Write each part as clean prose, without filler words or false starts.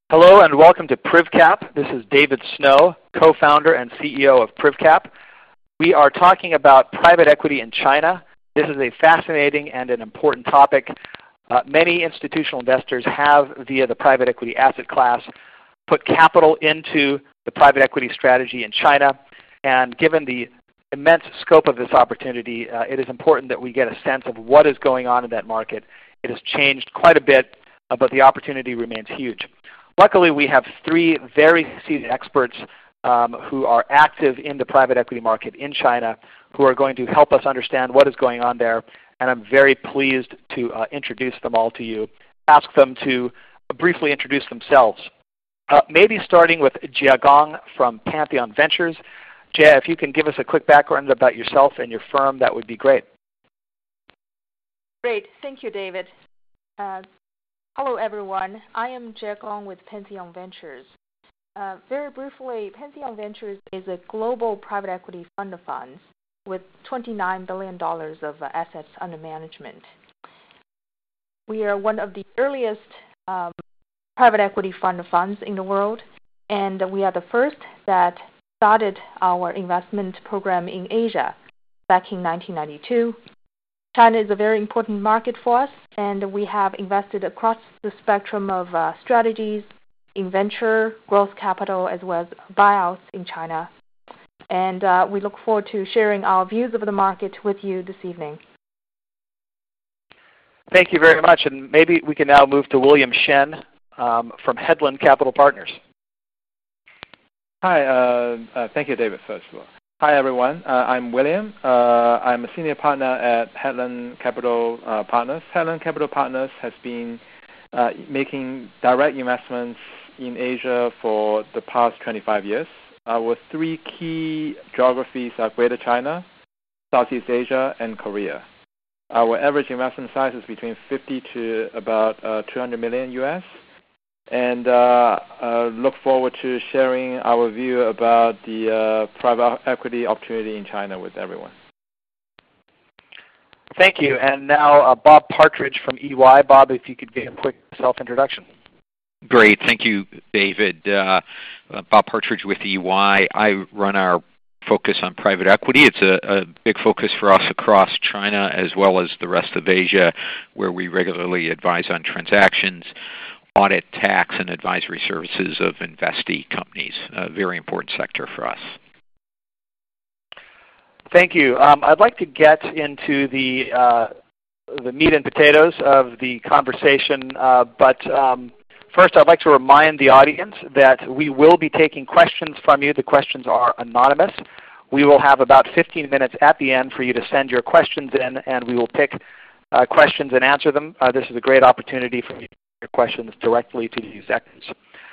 Hello and welcome to PrivCap. This is David Snow, co-founder and CEO of PrivCap. We are talking about private equity in China. This is a fascinating and an important topic. Many institutional investors have, via the private equity asset class, put capital into the private equity strategy in China. And given the immense scope of this opportunity, it is important that we get a sense of what is going on in that market. It has changed quite a bit, but the opportunity remains huge. Luckily, we have three very seasoned experts who are active in the private equity market in China who are going to help us understand what is going on there. And I'm very pleased to introduce them all to you. Ask them to briefly introduce themselves. Maybe starting with Jia Gong from Pantheon Ventures. Jia, if you can give us a quick background about yourself and your firm, that would be great. Great. Thank you, David. Hello, everyone. I am Jia Gong with Pantheon Ventures. Very briefly, Pantheon Ventures is a global private equity fund of funds with $29 billion of assets under management. We are one of the earliest private equity fund of funds in the world, and we are the first that started our investment program in Asia back in 1992. China is a very important market for us, and we have invested across the spectrum of strategies in venture, growth capital, as well as buyouts in China. And we look forward to sharing our views of the market with you this evening. Thank you very much. And maybe we can now move to William Shen from Headland Capital Partners. Hi. Thank you, David, first of all. Hi, everyone. I'm William. I'm a senior partner at Headland Capital Partners. Headland Capital Partners has been making direct investments in Asia for the past 25 years. Our three key geographies are Greater China, Southeast Asia, and Korea. Our average investment size is between 50 to about 200 million US. And look forward to sharing our view about the private equity opportunity in China with everyone. Thank you. And now Bob Partridge from EY. Bob, if you could give a quick self-introduction. Great. Thank you, David. Bob Partridge with EY. I run our focus on private equity. It's a big focus for us across China as well as the rest of Asia, where we regularly advise on transactions, audit, tax, and advisory services of investee companies. A very important sector for us. Thank you. I'd like to get into the meat and potatoes of the conversation, but first I'd like to remind the audience that we will be taking questions from you. The questions are anonymous. We will have about 15 minutes at the end for you to send your questions in, and we will pick questions and answer them. This is a great opportunity for you your questions directly to the executives.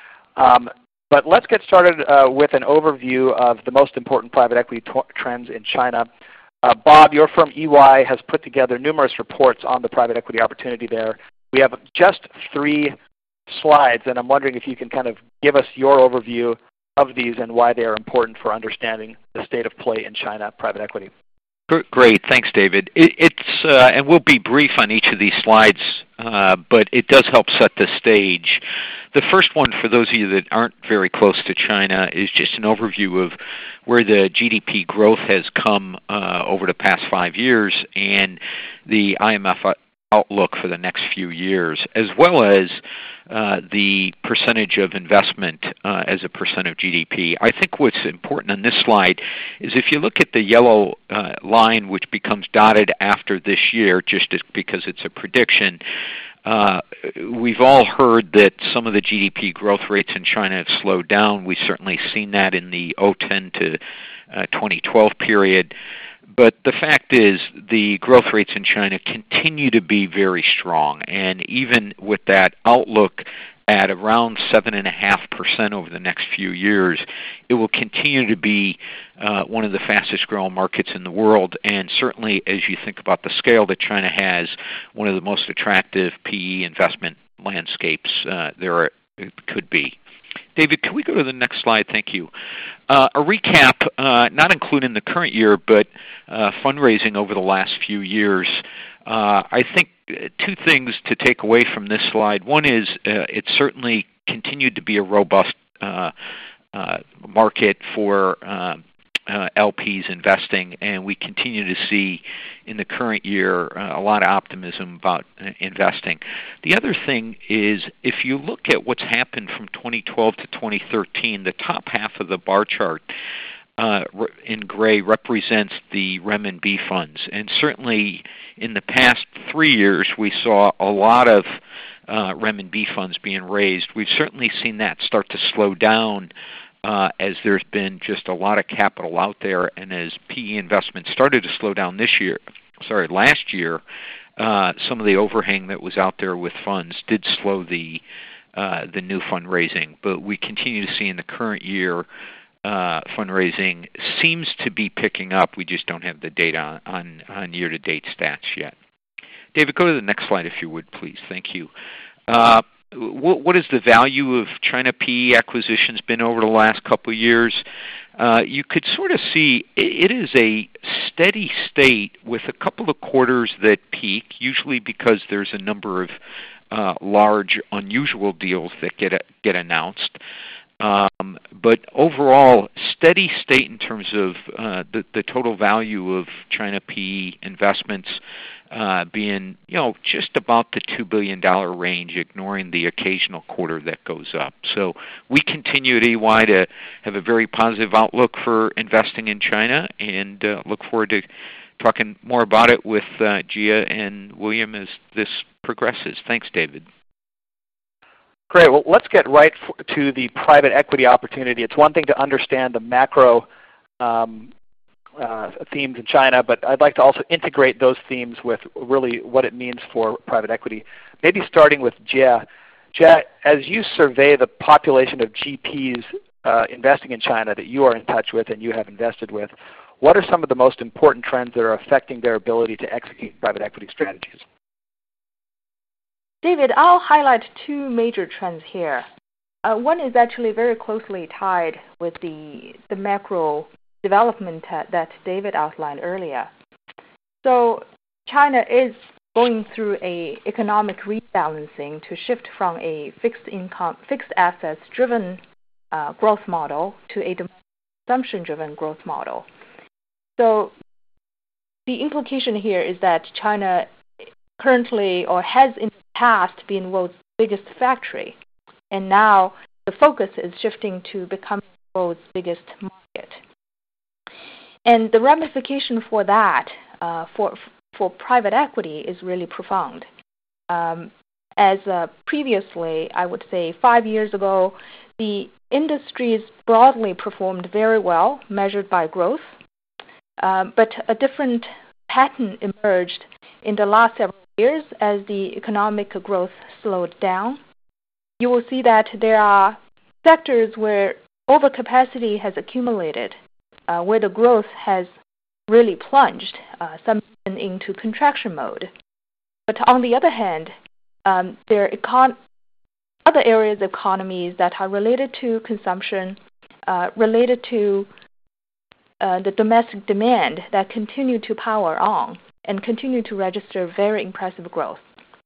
But let's get started with an overview of the most important private equity trends in China. Bob, your firm EY has put together numerous reports on the private equity opportunity there. We have just 3 slides, and I'm wondering if you can kind of give us your overview of these and why they are important for understanding the state of play in China private equity. Great. Thanks, David. And we'll be brief on each of these slides, but it does help set the stage. The first one, for those of you that aren't very close to China, is just an overview of where the GDP growth has come over the past 5 years and the IMF outlook for the next few years, as well as the percentage of investment as a percent of GDP. I think what's important on this slide is if you look at the yellow line, which becomes dotted after this year, just because it's a prediction, we've all heard that some of the GDP growth rates in China have slowed down. We've certainly seen that in the 2010 to 2012 period. But the fact is the growth rates in China continue to be very strong. And even with that outlook at around 7.5% over the next few years, it will continue to be one of the fastest growing markets in the world. And certainly as you think about the scale that China has, one of the most attractive PE investment landscapes there could be. David, can we go to the next slide? Thank you. A recap, not including the current year, but fundraising over the last few years. I think 2 things to take away from this slide. One is it's certainly continued to be a robust market for LPs investing, and we continue to see in the current year a lot of optimism about investing. The other thing is, if you look at what's happened from 2012 to 2013, the top half of the bar chart in gray represents the renminbi funds, and certainly in the past 3 years we saw a lot of renminbi funds being raised. We've certainly seen that start to slow down as there's been just a lot of capital out there, and as PE investments started to slow down last year, some of the overhang that was out there with funds did slow the new fundraising. But we continue to see in the current year fundraising seems to be picking up. We just don't have the data on year-to-date stats yet. David, go to the next slide if you would, please. Thank you. What is the value of China PE acquisitions been over the last couple of years? You could sort of see it is a steady state with a couple of quarters that peak, usually because there's a number of large, unusual deals that get announced. But overall, steady state in terms of the total value of China PE investments being, just about the $2 billion range, ignoring the occasional quarter that goes up. So we continue at EY to have a very positive outlook for investing in China, and look forward to talking more about it with Gia and William as this progresses. Thanks, David. Great. Well, let's get right to the private equity opportunity. It's one thing to understand the macro themes in China, but I'd like to also integrate those themes with really what it means for private equity. Maybe starting with Jia. Jia, as you survey the population of GPs investing in China that you are in touch with and you have invested with, what are some of the most important trends that are affecting their ability to execute private equity strategies? David, I'll highlight two major trends here. One is actually very closely tied with the macro development that David outlined earlier. So China is going through a economic rebalancing to shift from a fixed assets driven growth model to a consumption driven growth model. So the implication here is that China currently, or has in the past, been world's biggest factory, and now the focus is shifting to becoming the world's biggest market. And the ramification for that, for private equity, is really profound. As previously, I would say 5 years ago, the industries broadly performed very well, measured by growth, but a different pattern emerged in the last several years as the economic growth slowed down. You will see that there are sectors where overcapacity has accumulated, where the growth has really plunged, some even into contraction mode. But on the other hand, there are other areas of economies that are related to consumption, related to the domestic demand that continue to power on and continue to register very impressive growth.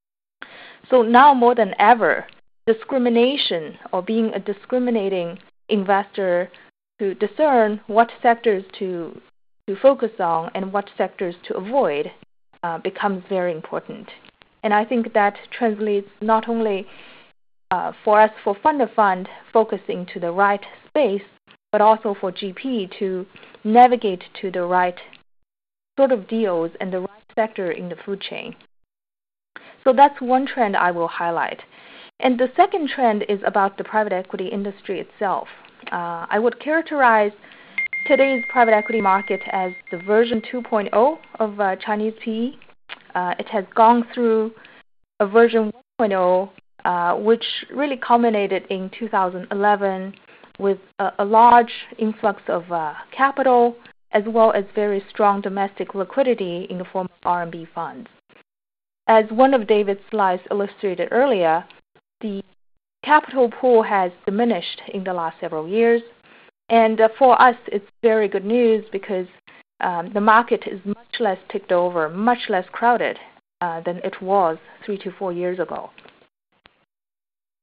So now more than ever, discrimination, or being a discriminating investor to discern what sectors to focus on and what sectors to avoid, becomes very important. And I think that translates not only for us, for fund of fund, focusing to the right space, but also for GP to navigate to the right sort of deals and the right sector in the food chain. So that's one trend I will highlight. And the second trend is about the private equity industry itself. I would characterize today's private equity market as the version 2.0 of Chinese PE. It has gone through a version 1.0, which really culminated in 2011 with a large influx of capital, as well as very strong domestic liquidity in the form of RMB funds. As one of David's slides illustrated earlier, the capital pool has diminished in the last several years. And for us, it's very good news because the market is much less ticked over, much less crowded than it was 3 to 4 years ago.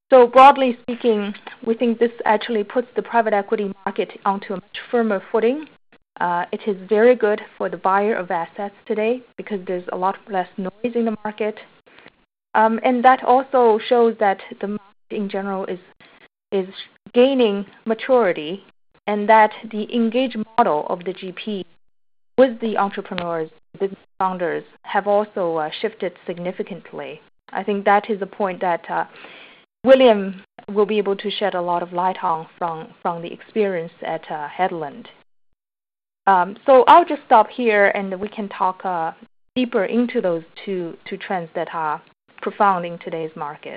So broadly speaking, we think this actually puts the private equity market onto a much firmer footing. It is very good for the buyer of assets today because there's a lot less noise in the market. And that also shows that the market in general is gaining maturity, and that the engaged model of the GP with the entrepreneurs, business founders, have also shifted significantly. I think that is a point that William will be able to shed a lot of light on from the experience at Headland. So I'll just stop here, and we can talk deeper into those two trends that are profound in today's market.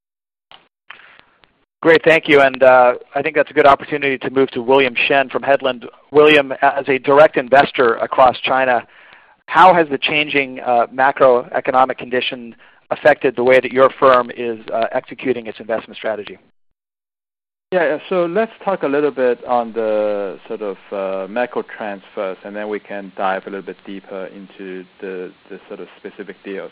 Great, thank you. And I think that's a good opportunity to move to William Shen from Headland. William, as a direct investor across China, how has the changing macroeconomic condition affected the way that your firm is executing its investment strategy? Yeah, so let's talk a little bit on the sort of macro trends first, and then we can dive a little bit deeper into the sort of specific deals.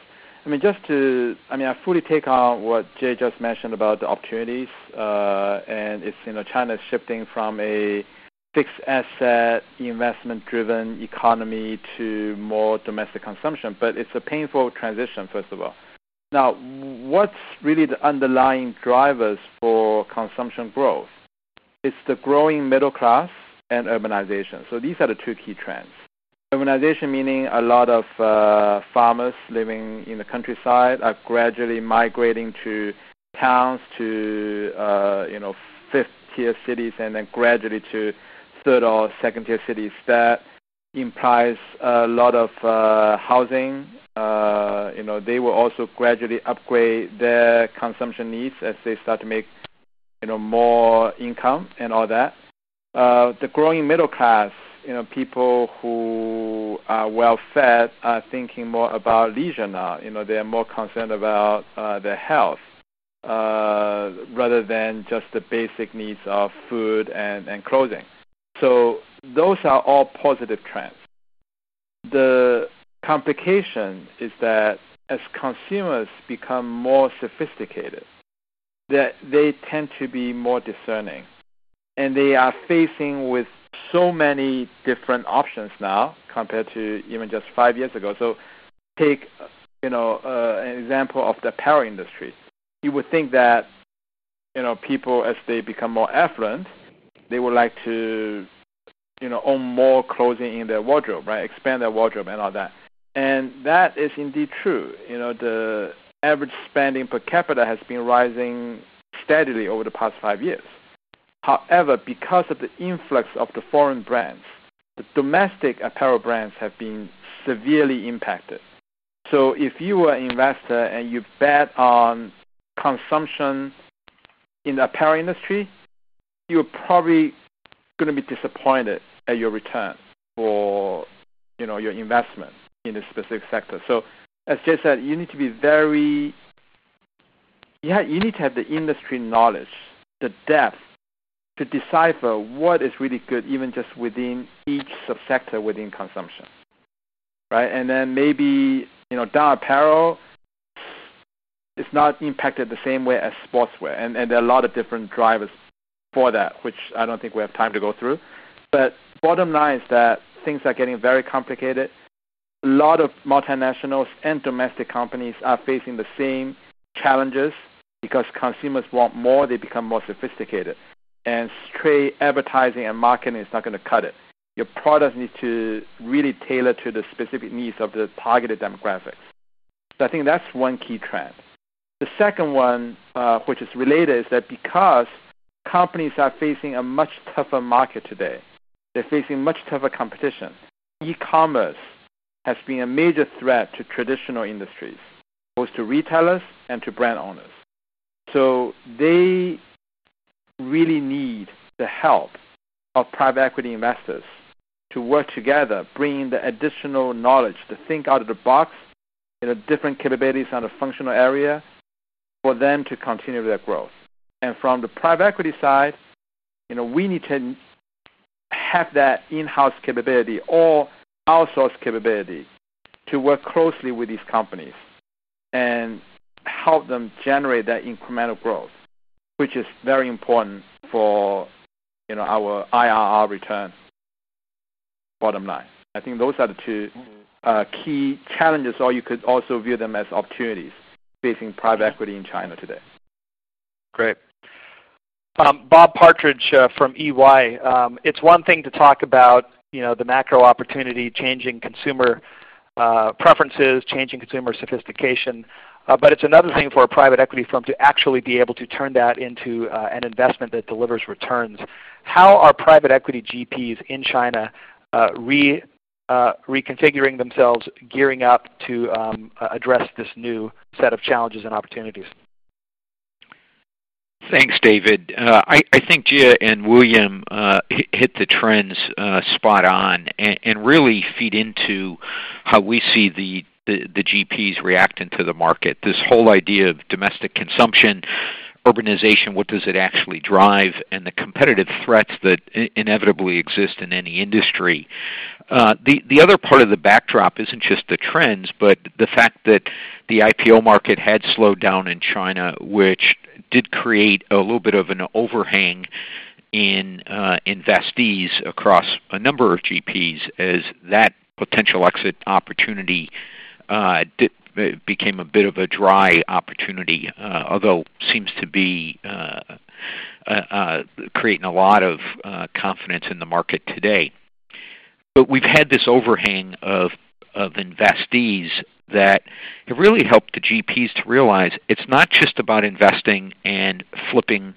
I fully take on what Jay just mentioned about the opportunities, and it's, China is shifting from a fixed asset investment-driven economy to more domestic consumption, but it's a painful transition, first of all. Now, what's really the underlying drivers for consumption growth? It's the growing middle class and urbanization. So these are the two key trends. Urbanization meaning a lot of farmers living in the countryside are gradually migrating to towns, to fifth-tier cities, and then gradually to third or second-tier cities. That implies a lot of housing. They will also gradually upgrade their consumption needs as they start to make more income and all that. The growing middle class, people who are well-fed are thinking more about leisure now. They are more concerned about their health rather than just the basic needs of food and clothing. So those are all positive trends. The complication is that as consumers become more sophisticated, that they tend to be more discerning, and they are facing with so many different options now compared to even just 5 years ago. So take an example of the apparel industry. You would think that people, as they become more affluent, they would like to own more clothing in their wardrobe, right? Expand their wardrobe and all that. And that is indeed true. The average spending per capita has been rising steadily over the past 5 years. However, because of the influx of the foreign brands, the domestic apparel brands have been severely impacted. So if you were an investor and you bet on consumption in the apparel industry, you're probably going to be disappointed at your return for your investment in a specific sector. So as Jay said, you need to be you need to have the industry knowledge, the depth, to decipher what is really good even just within each subsector within consumption, right? And then maybe, down apparel is not impacted the same way as sportswear, and there are a lot of different drivers for that, which I don't think we have time to go through. But bottom line is that things are getting very complicated. A lot of multinationals and domestic companies are facing the same challenges because consumers want more, they become more sophisticated. And straight advertising and marketing is not going to cut it. Your products need to really tailor to the specific needs of the targeted demographics. So I think that's one key trend. The second one, which is related, is that because companies are facing a much tougher market today, they're facing much tougher competition. E-commerce has been a major threat to traditional industries, both to retailers and to brand owners. So they really need the help of private equity investors to work together, bringing the additional knowledge, to think out of the box, different capabilities on the functional area for them to continue their growth. And from the private equity side, we need to have that in-house capability or outsource capability to work closely with these companies and help them generate that incremental growth. which is very important for our IRR return bottom line. I think those are the two key challenges, or you could also view them as opportunities facing private equity in China today. Great. Bob Partridge from EY. It's one thing to talk about the macro opportunity, changing consumer preferences, changing consumer sophistication, but it's another thing for a private equity firm to actually be able to turn that into an investment that delivers returns. How are private equity GPs in China reconfiguring themselves, gearing up to address this new set of challenges and opportunities? Thanks, David. I think Jia and William hit the trends spot on and really feed into how we see the GPs reacting to the market. This whole idea of domestic consumption, urbanization, what does it actually drive, and the competitive threats that inevitably exist in any industry. The other part of the backdrop isn't just the trends, but the fact that the IPO market had slowed down in China, which did create a little bit of an overhang in investees across a number of GPs as that potential exit opportunity became a bit of a dry opportunity, although seems to be creating a lot of confidence in the market today. But we've had this overhang of investees that have really helped the GPs to realize it's not just about investing and flipping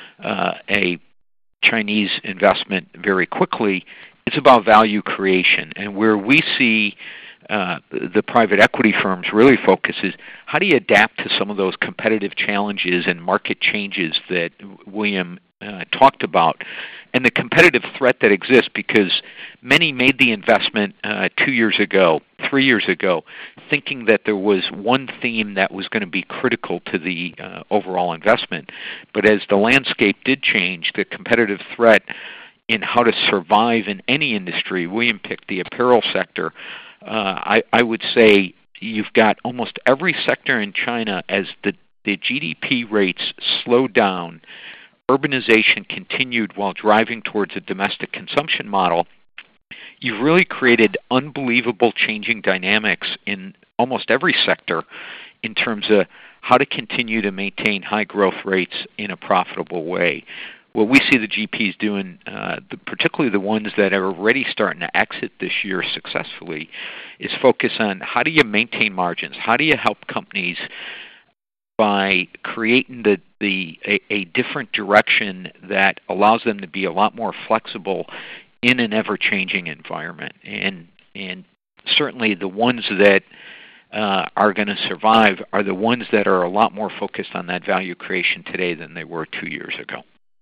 a Chinese investment very quickly. It's about value creation. And where we see the private equity firms really focus is how do you adapt to some of those competitive challenges and market changes that William talked about, and the competitive threat that exists because many made the investment 2 years ago, 3 years ago, thinking that there was one theme that was going to be critical to the overall investment. But as the landscape did change, the competitive threat in how to survive in any industry, William picked the apparel sector. I would say you've got almost every sector in China as the GDP rates slowed down, urbanization continued while driving towards a domestic consumption model. You've really created unbelievable changing dynamics in almost every sector in terms of how to continue to maintain high growth rates in a profitable way. What we see the GPs doing, particularly the ones that are already starting to exit this year successfully, is focus on how do you maintain margins? How do you help companies by creating a different direction that allows them to be a lot more flexible in an ever-changing environment? And certainly the ones that are going to survive are the ones that are a lot more focused on that value creation today than they were 2 years ago.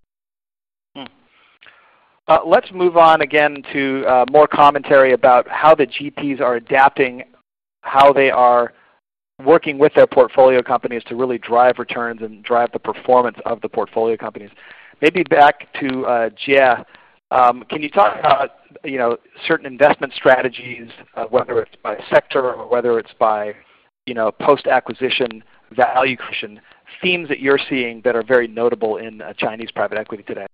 Let's move on again to more commentary about how the GPs are adapting, how they are working with their portfolio companies to really drive returns and drive the performance of the portfolio companies. Maybe back to Jia. Can you talk about certain investment strategies, whether it's by sector or whether it's by post-acquisition value creation, themes that you're seeing that are very notable in Chinese private equity today?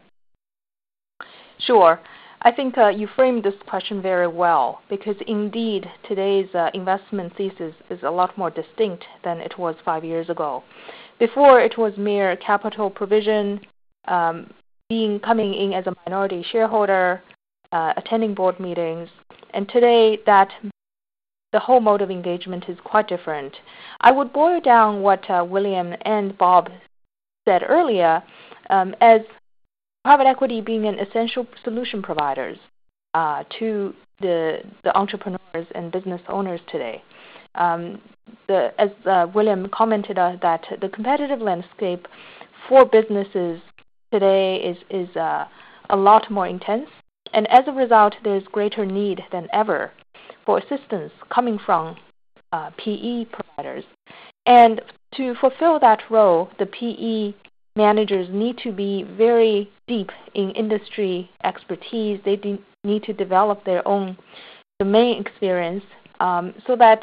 Sure. I think you framed this question very well because indeed today's investment thesis is a lot more distinct than it was 5 years ago. Before it was mere capital provision, coming in as a minority shareholder, attending board meetings, and today that the whole mode of engagement is quite different. I would boil down what William and Bob said earlier as private equity being an essential solution providers to the entrepreneurs and business owners today. As William commented that the competitive landscape for businesses today is a lot more intense, and as a result, there's greater need than ever for assistance coming from PE providers. And to fulfill that role, the PE managers need to be very deep in industry expertise. They need to develop their own domain experience so that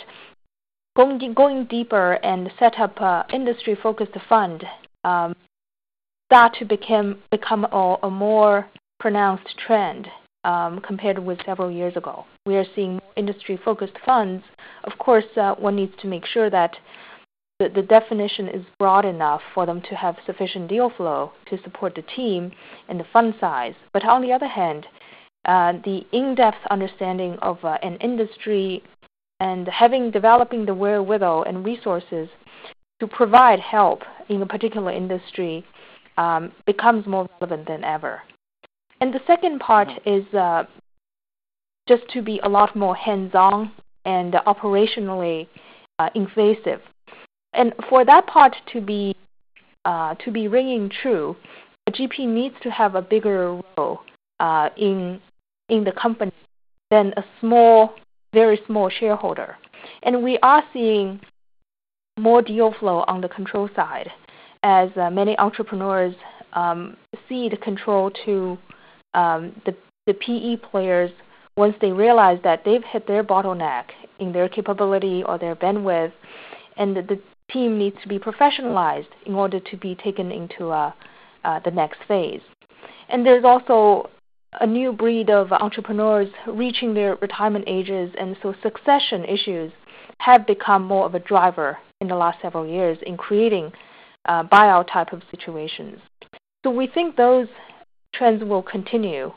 going deeper and set up an industry-focused fund start to become a more pronounced trend compared with several years ago. We are seeing more industry-focused funds. Of course, one needs to make sure that the definition is broad enough for them to have sufficient deal flow to support the team and the fund size. But on the other hand, the in-depth understanding of an industry and developing the wherewithal and resources to provide help in a particular industry becomes more relevant than ever. And the second part is just to be a lot more hands-on and operationally invasive. And for that part to be ringing true, a GP needs to have a bigger role in the company than a very small shareholder. And we are seeing more deal flow on the control side as many entrepreneurs cede control to the PE players once they realize that they've hit their bottleneck in their capability or their bandwidth, and the team needs to be professionalized in order to be taken into the next phase. And there's also a new breed of entrepreneurs reaching their retirement ages, and so succession issues have become more of a driver in the last several years in creating buyout type of situations. So we think those trends will continue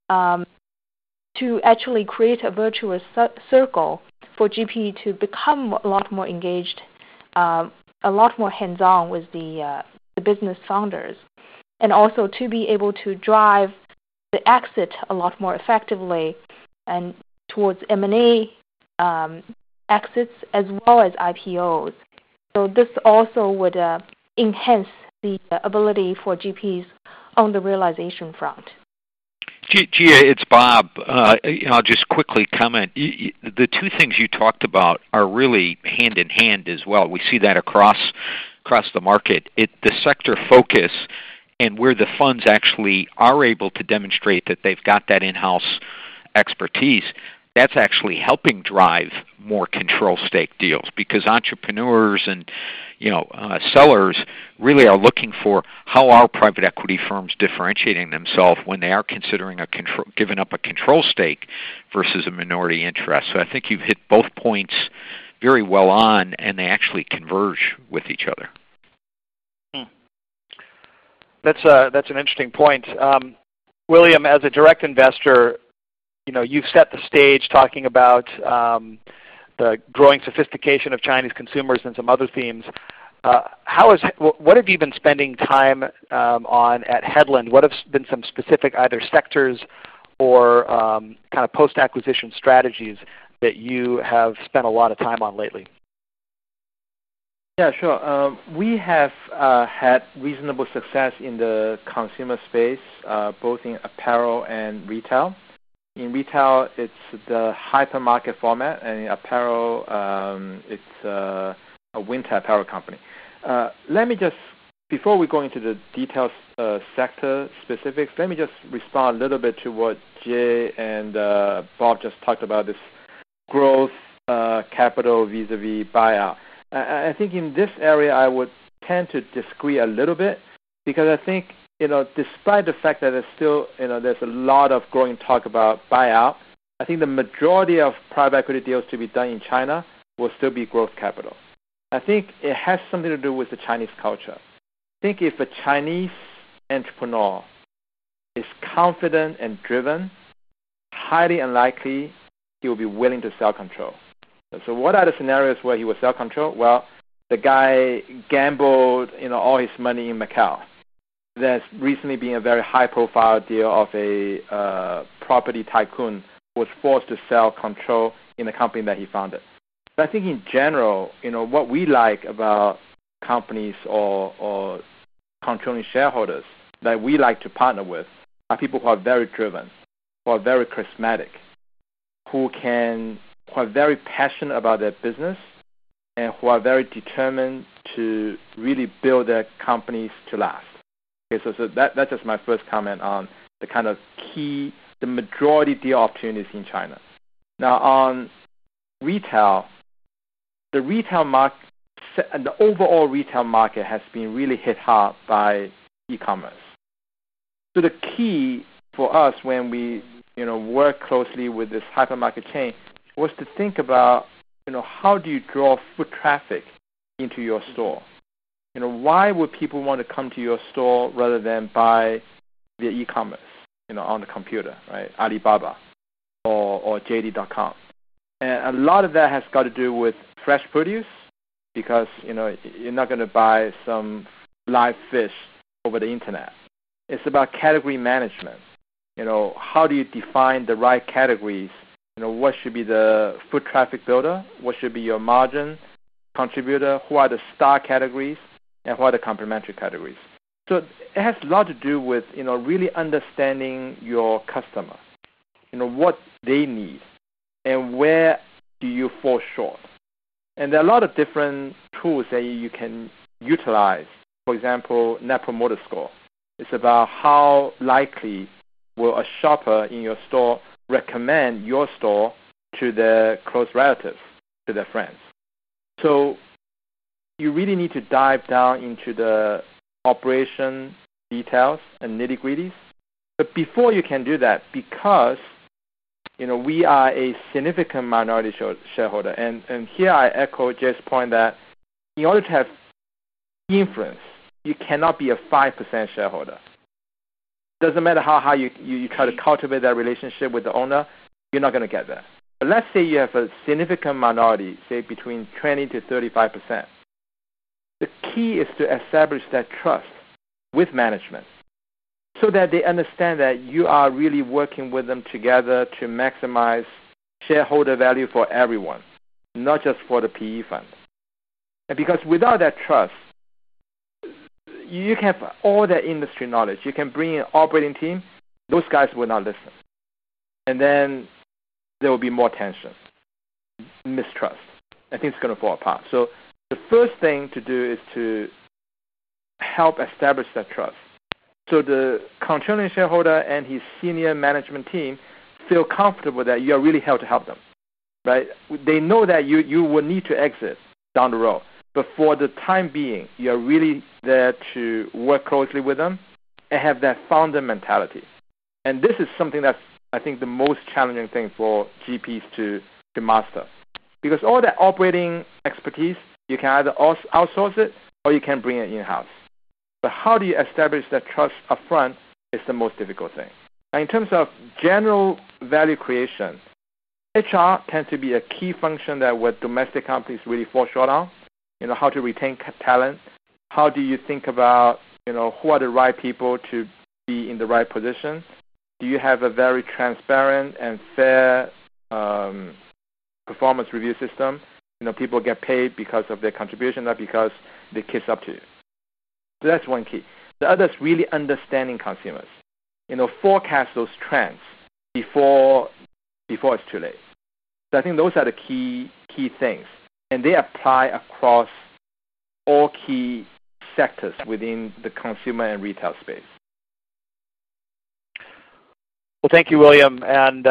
to actually create a virtuous circle for GP to become a lot more engaged, a lot more hands-on with the business founders, and also to be able to drive the exit a lot more effectively and towards M&A exits as well as IPOs. So this also would enhance the ability for GPs on the realization front. Jia, it's Bob. I'll just quickly comment. The two things you talked about are really hand in hand as well. We see that across the market. The sector focus and where the funds actually are able to demonstrate that they've got that in-house expertise, that's actually helping drive more control stake deals because entrepreneurs and sellers really are looking for how are private equity firms differentiating themselves when they are considering giving up a control stake versus a minority interest. So I think you've hit both points very well on, and they actually converge with each other. That's an interesting point. William, as a direct investor, you've set the stage talking about the growing sophistication of Chinese consumers and some other themes. What have you been spending time on at Headland? What have been some specific either sectors or kind of post-acquisition strategies that you have spent a lot of time on lately? Yeah, sure. We have had reasonable success in the consumer space, both in apparel and retail. In retail, it's the hypermarket format, and in apparel, it's a winter apparel company. Let me just, before we go into the details, sector specifics, let me just respond a little bit to what Jay and Bob just talked about, this growth capital vis-a-vis buyout. I think in this area, I would tend to disagree a little bit because I think, despite the fact that there's still, there's a lot of growing talk about buyout, I think the majority of private equity deals to be done in China will still be growth capital. I think it has something to do with the Chinese culture. I think if a Chinese entrepreneur is confident and driven, highly unlikely he will be willing to sell control. So what are the scenarios where he will sell control? Well, the guy gambled, all his money in Macau. There's recently been a very high-profile deal of a property tycoon who was forced to sell control in the company that he founded. But I think in general, what we like about companies or controlling shareholders that we like to partner with are people who are very driven, who are very charismatic, who are very passionate about their business, and who are very determined to really build their companies to last. Okay, so that's just my first comment on the kind of the majority deal opportunities in China. Now on retail, the retail market, the overall retail market has been really hit hard by e-commerce. So the key for us when we work closely with this hypermarket chain was to think about how do you draw foot traffic into your store? Why would people want to come to your store rather than buy via e-commerce, on the computer, right? Alibaba or JD.com. And a lot of that has got to do with fresh produce because, you're not going to buy some live fish over the internet. It's about category management. How do you define the right categories? What should be the foot traffic builder? What should be your margin contributor? Who are the star categories? And what are the complementary categories? So it has a lot to do with, really understanding your customer, what they need, and where do you fall short. And there are a lot of different tools that you can utilize. For example, Net Promoter Score. It's about how likely will a shopper in your store recommend your store to their close relatives, to their friends. So you really need to dive down into the operation details and nitty-gritties. But before you can do that, because we are a significant minority shareholder, and here I echo Jay's point that in order to have influence, you cannot be a 5% shareholder. Doesn't matter how high you try to cultivate that relationship with the owner, you're not going to get there. But let's say you have a significant minority, say between 20 to 35%. The key is to establish that trust with management so that they understand that you are really working with them together to maximize shareholder value for everyone, not just for the PE fund. And because without that trust, you can have all that industry knowledge. You can bring in an operating team. Those guys will not listen. And then there will be more tension, mistrust. I think it's going to fall apart. So the first thing to do is to help establish that trust. So the controlling shareholder and his senior management team feel comfortable that you are really here to help them, right? They know that you will need to exit down the road. But for the time being, you're really there to work closely with them and have that founder mentality. And this is something that's, I think, the most challenging thing for GPs to master. Because all that operating expertise, you can either outsource it or you can bring it in-house. But how do you establish that trust up front is the most difficult thing. Now, in terms of general value creation, HR tends to be a key function that what domestic companies really fall short on. How to retain talent. How do you think about, who are the right people to be in the right position? Do you have a very transparent and fair performance review system? People get paid because of their contribution, not because they kiss up to you. So that's one key. The other is really understanding consumers. Forecast those trends before it's too late. So I think those are the key things. And they apply across all key sectors within the consumer and retail space. Well, thank you, William. And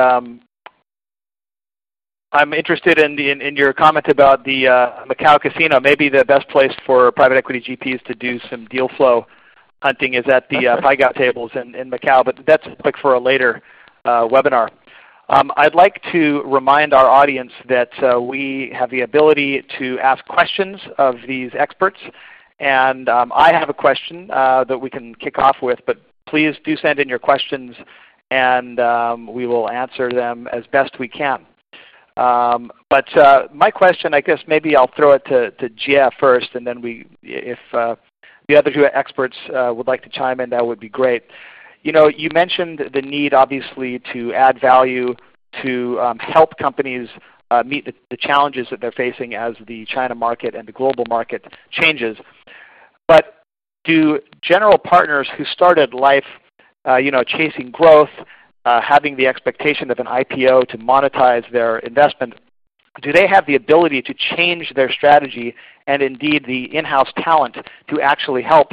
I'm interested in your comment about the Macau casino. Maybe the best place for private equity GPs to do some deal flow hunting is at the Pai Gow tables in Macau, but that's a topic for a later webinar. I'd like to remind our audience that we have the ability to ask questions of these experts. And I have a question that we can kick off with, but please do send in your questions and we will answer them as best we can. But my question, I guess maybe I'll throw it to Jia first, and then if the other two experts would like to chime in, that would be great. You mentioned the need, obviously, to add value to help companies meet the challenges that they're facing as the China market and the global market changes. But do general partners who started life, chasing growth, having the expectation of an IPO to monetize their investment, do they have the ability to change their strategy and indeed the in-house talent to actually help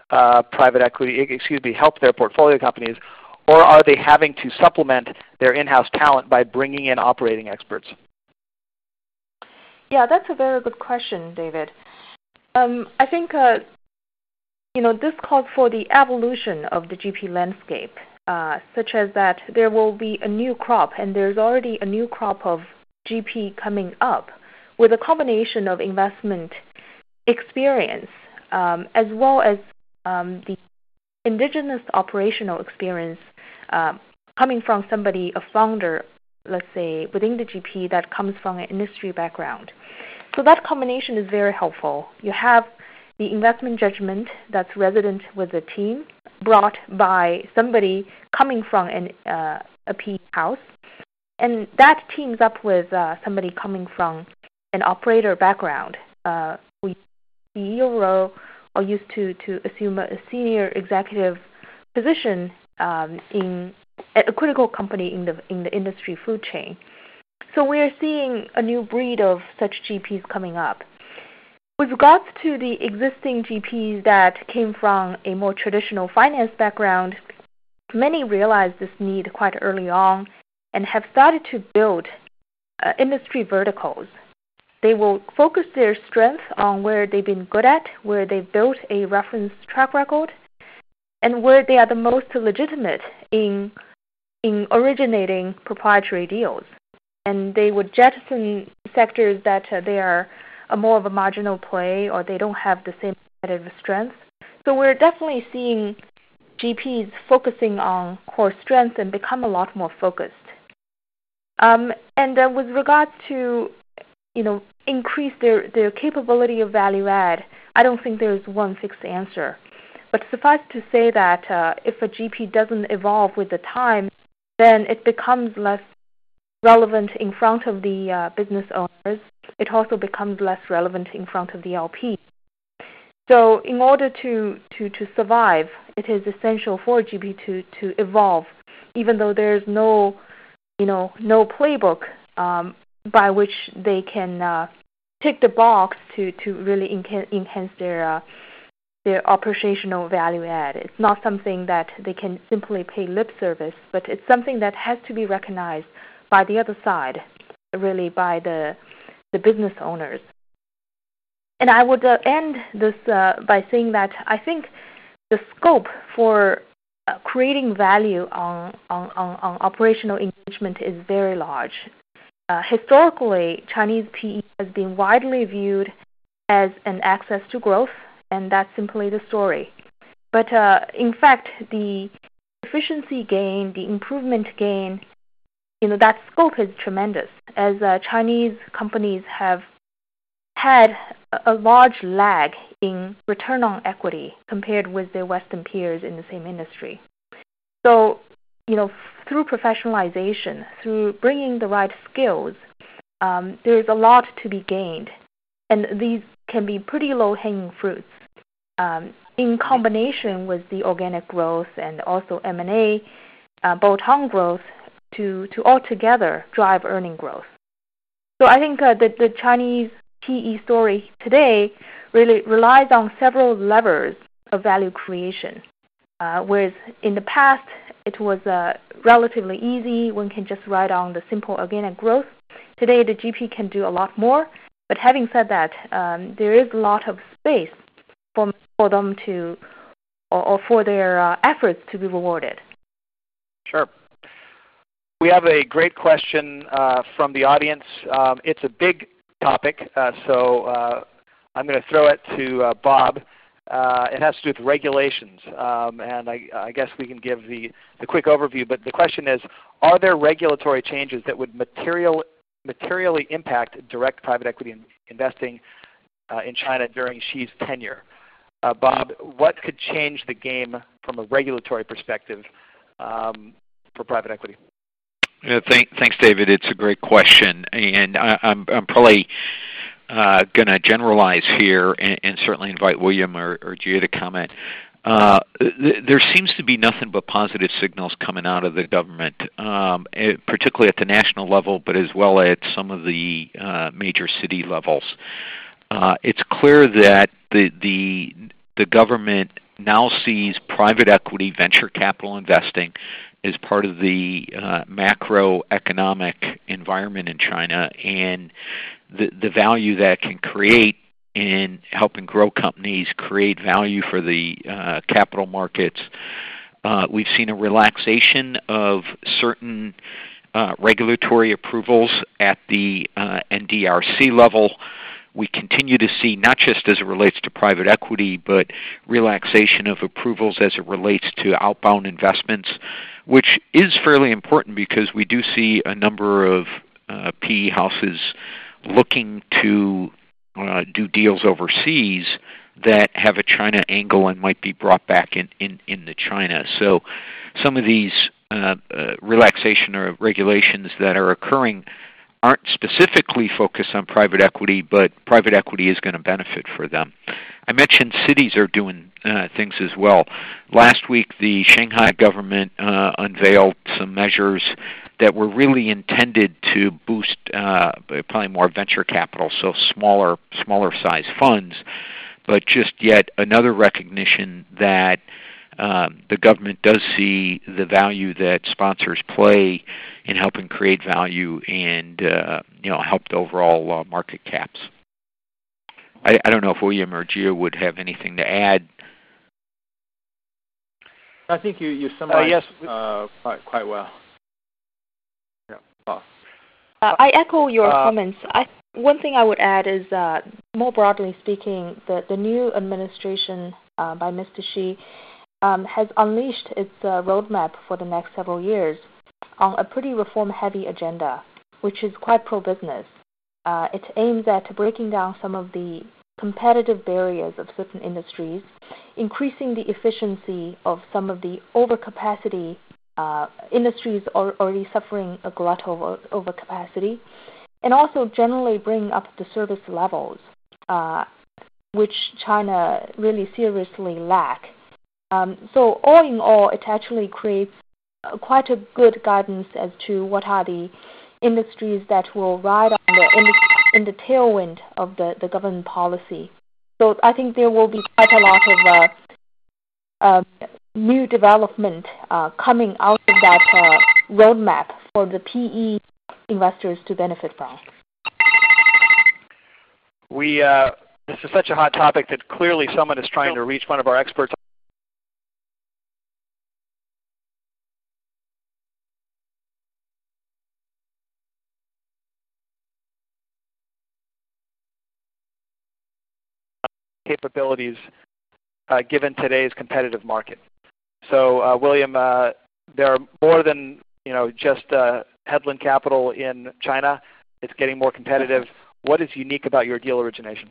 help their portfolio companies, or are they having to supplement their in-house talent by bringing in operating experts? Yeah, that's a very good question, David. I think this calls for the evolution of the GP landscape, such as that there will be a new crop, and there's already a new crop of GP coming up with a combination of investment experience as well as the indigenous operational experience coming from somebody, a founder, let's say, within the GP that comes from an industry background. So that combination is very helpful. You have the investment judgment that's resident with the team, brought by somebody coming from a PE house, and that teams up with somebody coming from an operator background. We CEO role or used to assume a senior executive position in a critical company in the industry food chain. So we are seeing a new breed of such GPs coming up. With regards to the existing GPs that came from a more traditional finance background, many realized this need quite early on and have started to build industry verticals. They will focus their strength on where they've been good at, where they've built a reference track record, and where they are the most legitimate in originating proprietary deals. And they would jettison sectors that they are more of a marginal play or they don't have the same competitive strength. So we're definitely seeing GPs focusing on core strengths and become a lot more focused. And with regards to increase their capability of value add, I don't think there's one fixed answer. But suffice to say that if a GP doesn't evolve with the time, then it becomes less relevant in front of the business owners. It also becomes less relevant in front of the LP. So in order to survive, it is essential for a GP to evolve, even though there's no playbook by which they can tick the box to really enhance their operational value add. It's not something that they can simply pay lip service, but it's something that has to be recognized by the other side, really by the business owners. And I would end this by saying that I think the scope for creating value on operational engagement is very large. Historically, Chinese PE has been widely viewed as an access to growth, and that's simply the story. But in fact, the efficiency gain, the improvement gain, that scope is tremendous, as Chinese companies have had a large lag in return on equity compared with their Western peers in the same industry. So, through professionalization, through bringing the right skills, there's a lot to be gained. And these can be pretty low-hanging fruits in combination with the organic growth and also M&A, bolt-on growth, to altogether drive earning growth. So I think that the Chinese PE story today really relies on several levers of value creation, whereas in the past it was relatively easy. One can just ride on the simple organic growth. Today the GP can do a lot more, but having said that, there is a lot of space for them to, or for their efforts to be rewarded. Sure. We have a great question from the audience. It's a big topic, so I'm going to throw it to Bob. It has to do with regulations, and I guess we can give the quick overview. But the question is, are there regulatory changes that would materially impact direct private equity investing in China during Xi's tenure? Bob, what could change the game from a regulatory perspective for private equity? Thanks, David. It's a great question, and I'm probably going to generalize here and certainly invite William or Jia to comment. There seems to be nothing but positive signals coming out of the government, particularly at the national level, but as well at some of the major city levels. It's clear that the government now sees private equity venture capital investing as part of the macroeconomic environment in China, and the value that can create in helping grow companies, create value for the capital markets. We've seen a relaxation of certain regulatory approvals at the NDRC level. We continue to see, not just as it relates to private equity, but relaxation of approvals as it relates to outbound investments, which is fairly important because we do see a number of PE houses looking to do deals overseas that have a China angle and might be brought back into China. So some of these relaxation or regulations that are occurring aren't specifically focused on private equity, but private equity is going to benefit for them. I mentioned cities are doing things as well. Last week, the Shanghai government unveiled some measures that were really intended to boost probably more venture capital, so smaller size funds, but just yet another recognition that the government does see the value that sponsors play in helping create value and help the overall market caps. I don't know if William or Gio would have anything to add. I think you summarized yes. Quite well. Yeah. Oh. I echo your comments. One thing I would add is, more broadly speaking, the new administration by Mr. Xi has unleashed its roadmap for the next several years on a pretty reform-heavy agenda, which is quite pro-business. It aims at breaking down some of the competitive barriers of certain industries, increasing the efficiency of some of the overcapacity industries already suffering a glut of overcapacity, and also generally bring up the service levels, which China really seriously lack. So all in all, it actually creates quite a good guidance as to what are the industries that will ride on in the tailwind of the government policy. So I think there will be quite a lot of new development coming out of that roadmap for the PE investors to benefit from. This is such a hot topic that clearly someone is trying to reach one of our experts. Capabilities given today's competitive market. So, William, there are more than just Headland Capital in China. It's getting more competitive. What is unique about your deal origination?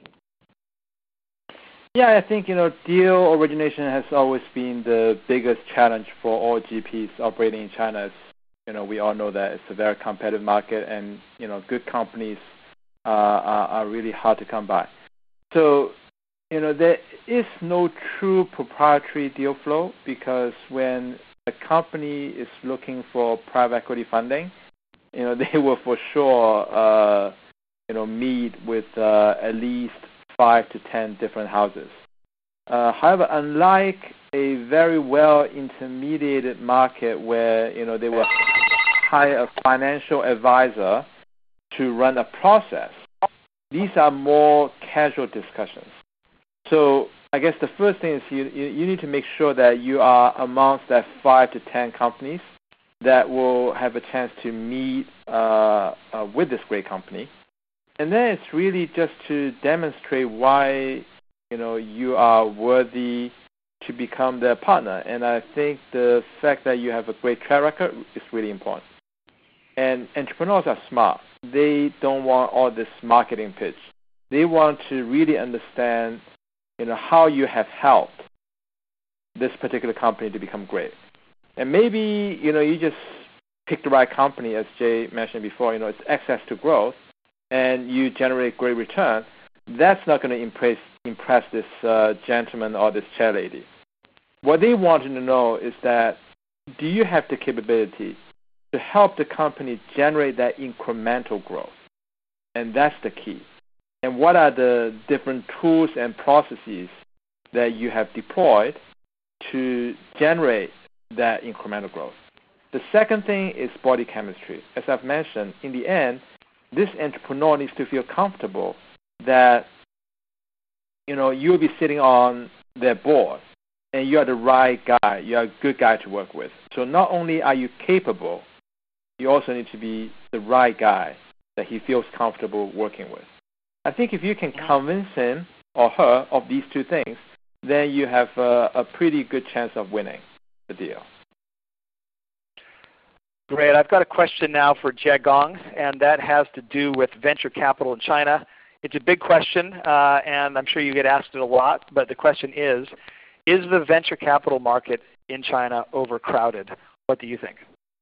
Yeah, I think deal origination has always been the biggest challenge for all GPs operating in China. We all know that it's a very competitive market, and good companies are really hard to come by. So there is no true proprietary deal flow, because when a company is looking for private equity funding, they will for sure meet with at least 5 to 10 different houses. However, unlike a very well intermediated market where they will hire a financial advisor to run a process, these are more casual discussions. So I guess the first thing is you need to make sure that you are amongst that 5 to 10 companies that will have a chance to meet with this great company. And then it's really just to demonstrate why you are worthy to become their partner. And I think the fact that you have a great track record is really important. And entrepreneurs are smart. They don't want all this marketing pitch. They want to really understand how you have helped this particular company to become great. And maybe, you just pick the right company, as Jay mentioned before, it's access to growth, and you generate great return. That's not going to impress this gentleman or this chair lady. What they want to know is that, do you have the capability to help the company generate that incremental growth? And that's the key. And what are the different tools and processes that you have deployed to generate that incremental growth? The second thing is body chemistry. As I've mentioned, in the end, this entrepreneur needs to feel comfortable that you'll be sitting on their board, and you are the right guy. You are a good guy to work with. So not only are you capable, you also need to be the right guy that he feels comfortable working with. I think if you can convince him or her of these two things, then you have a pretty good chance of winning the deal. Great. I've got a question now for Jie Gong, and that has to do with venture capital in China. It's a big question, and I'm sure you get asked it a lot, but the question is the venture capital market in China overcrowded? What do you think?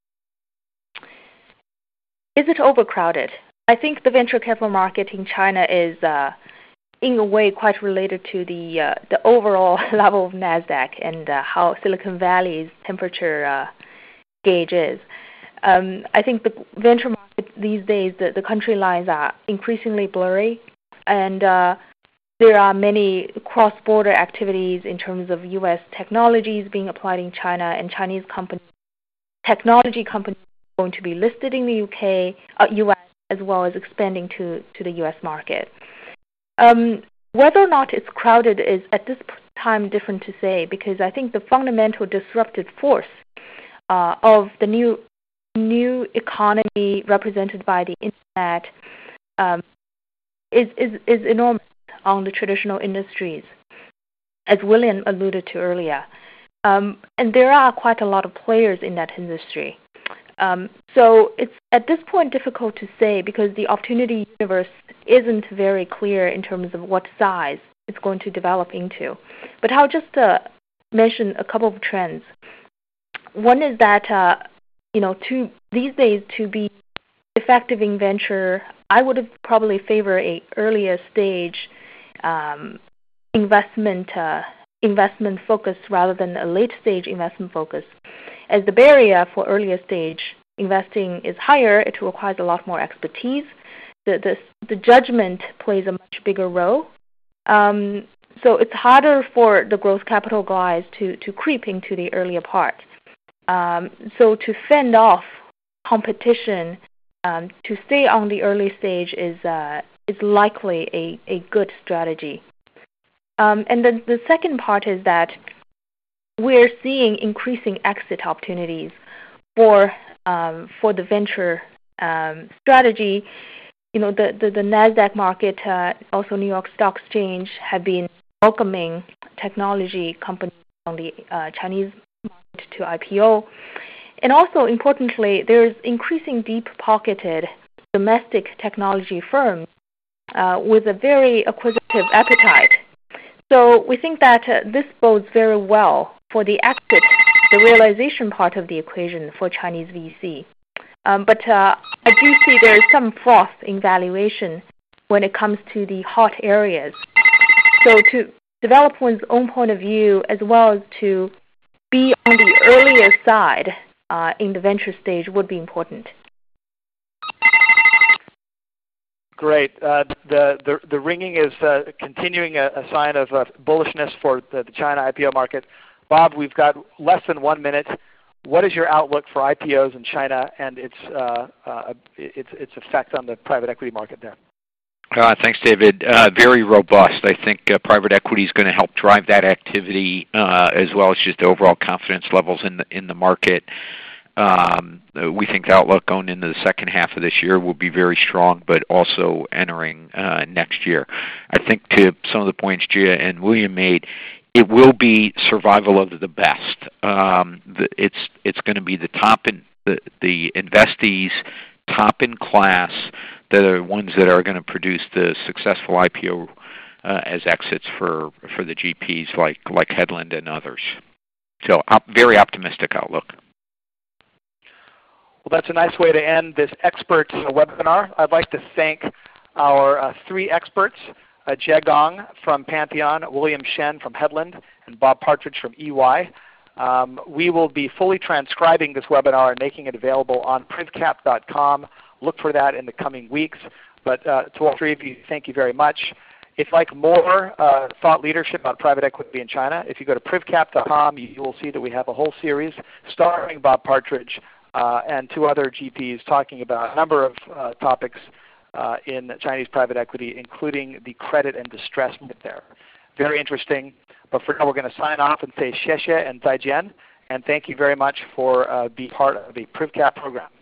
Is it overcrowded? I think the venture capital market in China is, in a way, quite related to the overall level of NASDAQ and how Silicon Valley's temperature gauge is. I think the venture market these days, the country lines are increasingly blurry, and there are many cross-border activities in terms of U.S. technologies being applied in China, and Chinese technology companies are going to be listed in the U.S. as well as expanding to the U.S. market. Whether or not it's crowded is at this time different to say, because I think the fundamental disruptive force of the new economy represented by the internet is enormous on the traditional industries, as William alluded to earlier. And there are quite a lot of players in that industry. So it's at this point difficult to say because the opportunity universe isn't very clear in terms of what size it's going to develop into. But I'll just mention a couple of trends. One is that these days to be effective in venture, I would have probably favor a earlier stage investment focus rather than a late stage investment focus. As the barrier for earlier stage investing is higher, it requires a lot more expertise. The judgment plays a much bigger role. So it's harder for the growth capital guys to creep into the earlier part. So to fend off competition, to stay on the early stage is likely a good strategy. And then the second part is that we're seeing increasing exit opportunities for the venture strategy. The NASDAQ market, also New York Stock Exchange, have been welcoming technology companies on the Chinese market to IPO. And also, importantly, there's increasing deep-pocketed domestic technology firms with a very acquisitive appetite. So we think that this bodes very well for the exit, the realization part of the equation for Chinese VC. But I do see there is some froth in valuation when it comes to the hot areas. So to develop one's own point of view as well as to be on the earlier side in the venture stage would be important. Great. The ringing is continuing a sign of bullishness for the China IPO market. Bob, we've got less than 1 minute. What is your outlook for IPOs in China and its effect on the private equity market there? Thanks, David. Very robust. I think private equity is going to help drive that activity as well as just overall confidence levels in the market. We think the outlook going into the second half of this year will be very strong, but also entering next year. I think to some of the points Jia and William made, it will be survival of the best. It's going to be the top in the investees, top in class, that are ones that are going to produce the successful IPO as exits for the GPs like Headland and others. So very optimistic outlook. Well, that's a nice way to end this expert webinar. I'd like to thank our three experts, Jie Gong from Pantheon, William Shen from Headland, and Bob Partridge from EY. We will be fully transcribing this webinar and making it available on privcap.com. Look for that in the coming weeks. But to all three of you, thank you very much. If you'd like more thought leadership on private equity in China, if you go to privcap.com, you will see that we have a whole series starring Bob Partridge and two other GPs talking about a number of topics in Chinese private equity, including the credit and distress market there. very interesting. But for now, we're going to sign off and say 谢谢 and 再见, and thank you very much for being part of the PrivCap program.